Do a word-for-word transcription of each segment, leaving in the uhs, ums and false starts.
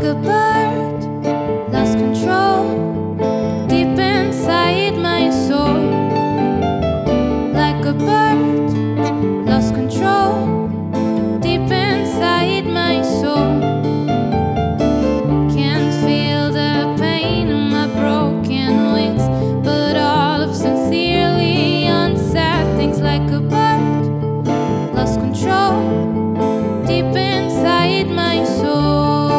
a bird, lost control deep inside my soul. Like a bird, lost control deep inside my soul. Can't feel the pain in my broken wings, but all of sincerely unsaid things. Like a bird, lost control deep inside my soul.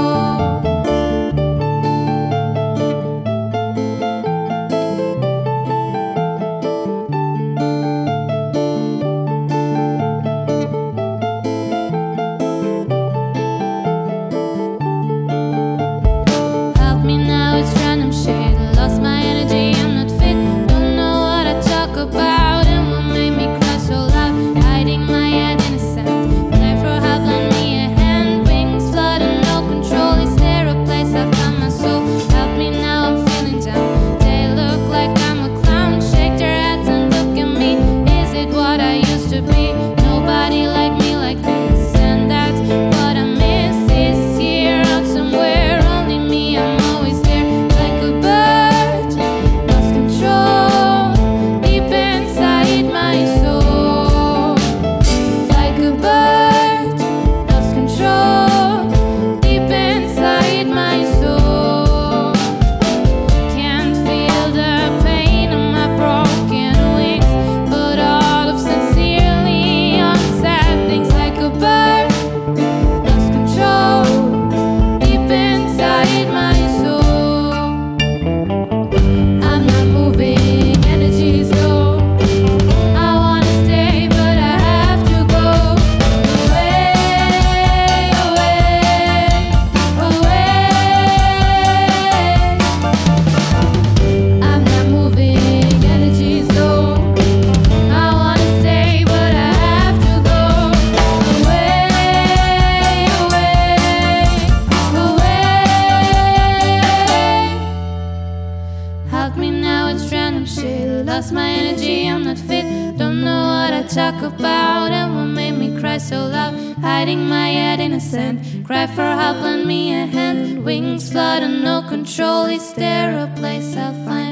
Help me now, it's random shit. Lost my energy, I'm not fit. Don't know what I talk about and what made me cry so loud. Hiding my head in a sand. Play for help, lend me a hand. Wings flooding, no control. Is there a place I found my soul? Help me now, I'm feeling down. They look like I'm a clown. Shake their heads and look at me. Is it what I used to be? Nobody like me like this, and that's what I miss. Is here out somewhere, only me, I'm always there. Like a bird, lost control deep inside my soul. Like a bird, lost control deep inside my soul. Can't feel the pain in my broken wings, but all of sincerely unsaid things. Like a bird, lost control deep inside my soul. I'm not moving, energy's low. I wanna stay, but I have to go away, away, away. I'm not moving, energy's low. I wanna stay, but I have to go away, away, away. Help me now, it's random shit. Lost my energy, I'm not fit. Don't know what I talk about and what made me cry so loud. Hiding my head in the sand. Cry for help, lend me a hand. Wings flood and no control. Is there a place I'll find